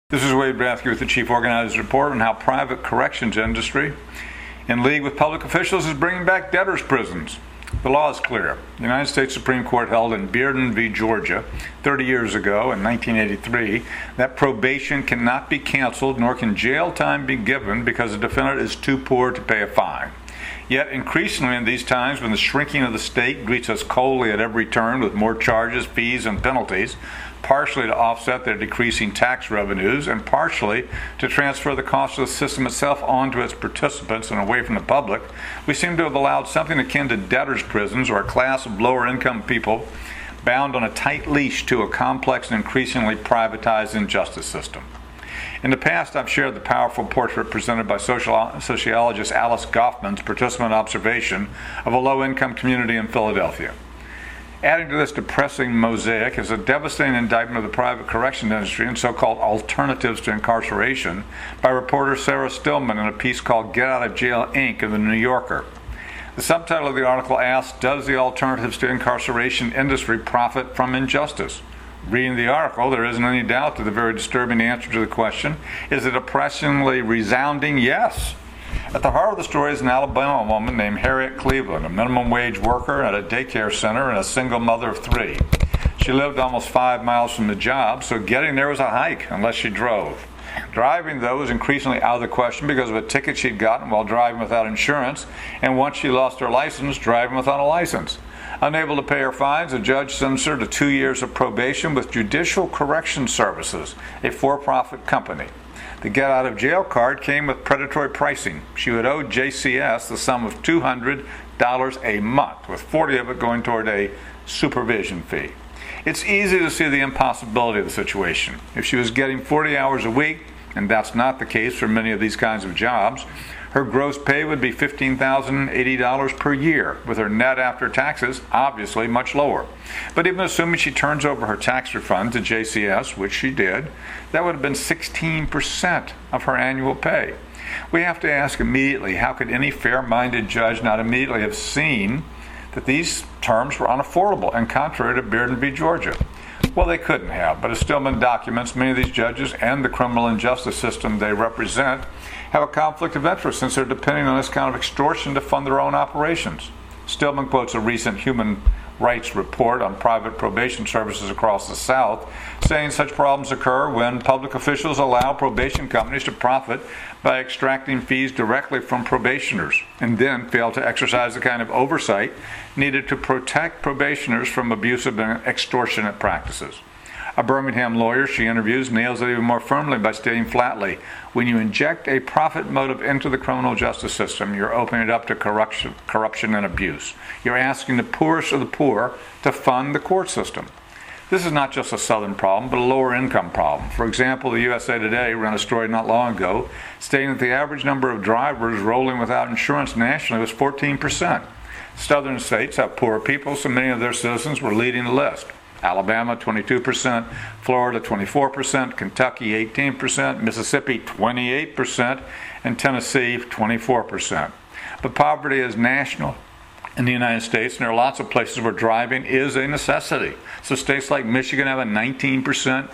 This is Wade Rathke with the Chief Organizer's Report on how private corrections industry, in league with public officials, is bringing back debtors' prisons. The law is clear. The United States Supreme Court held in Bearden v. Georgia 30 years ago in 1983 that probation cannot be canceled nor can jail time be given because the defendant is too poor to pay a fine. Yet increasingly in these times when the shrinking of the state greets us coldly at every turn with more charges, fees, and penalties, partially to offset their decreasing tax revenues and partially to transfer the cost of the system itself onto its participants and away from the public, we seem to have allowed something akin to debtors' prisons, or a class of lower-income people bound on a tight leash to a complex and increasingly privatized injustice system. In the past, I've shared the powerful portrait presented by sociologist Alice Goffman's participant observation of a low-income community in Philadelphia. Adding to this depressing mosaic is a devastating indictment of the private correction industry and so-called alternatives to incarceration by reporter Sarah Stillman in a piece called Get Out of Jail, Inc. in the New Yorker. The subtitle of the article asks, "Does the alternatives to incarceration industry profit from injustice?" Reading the article, there isn't any doubt that the very disturbing answer to the question is a depressingly resounding yes. At the heart of the story is an Alabama woman named Harriet Cleveland, a minimum wage worker at a daycare center and a single mother of three. She lived almost 5 miles from the job, so getting there was a hike unless she drove. Driving, though, was increasingly out of the question because of a ticket she'd gotten while driving without insurance, and once she lost her license, driving without a license. Unable to pay her fines, a judge sentenced her to 2 years of probation with Judicial Correction Services, a for-profit company. The get-out-of-jail card came with predatory pricing. She would owe JCS the sum of $200 a month, with 40 of it going toward a supervision fee. It's easy to see the impossibility of the situation. If she was getting 40 hours a week, and that's not the case for many of these kinds of jobs, her gross pay would be $15,080 per year, with her net after taxes obviously much lower. But even assuming she turns over her tax refund to JCS, which she did, that would have been 16% of her annual pay. We have to ask immediately, how could any fair-minded judge not immediately have seen that these terms were unaffordable and contrary to Bearden v. Georgia? Well, they couldn't have, but as Stillman documents, many of these judges and the criminal injustice system they represent have a conflict of interest since they're depending on this kind of extortion to fund their own operations. Stillman quotes a recent human rights report on private probation services across the South, saying such problems occur when public officials allow probation companies to profit by extracting fees directly from probationers and then fail to exercise the kind of oversight needed to protect probationers from abusive and extortionate practices. A Birmingham lawyer she interviews nails it even more firmly by stating flatly, when you inject a profit motive into the criminal justice system, you're opening it up to corruption and abuse. You're asking the poorest of the poor to fund the court system. This is not just a Southern problem, but a lower income problem. For example, the USA Today ran a story not long ago stating that the average number of drivers rolling without insurance nationally was 14%. Southern states have poorer people, so many of their citizens were leading the list. Alabama, 22%, Florida, 24%, Kentucky, 18%, Mississippi, 28%, and Tennessee, 24%. But poverty is national in the United States, and there are lots of places where driving is a necessity. So states like Michigan have a 19%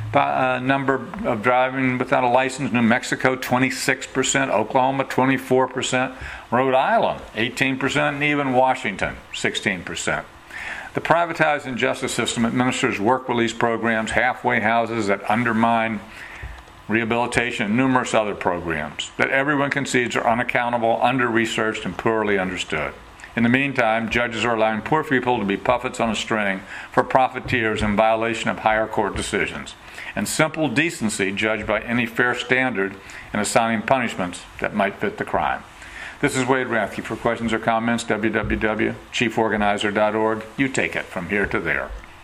number of driving without a license, New Mexico, 26%, Oklahoma, 24%, Rhode Island, 18%, and even Washington, 16%. The privatized injustice system administers work release programs, halfway houses that undermine rehabilitation, and numerous other programs that everyone concedes are unaccountable, under-researched, and poorly understood. In the meantime, judges are allowing poor people to be puppets on a string for profiteers in violation of higher court decisions, and simple decency judged by any fair standard in assigning punishments that might fit the crime. This is Wade Rathke. For questions or comments, www.chieforganizer.org. You take it from here to there.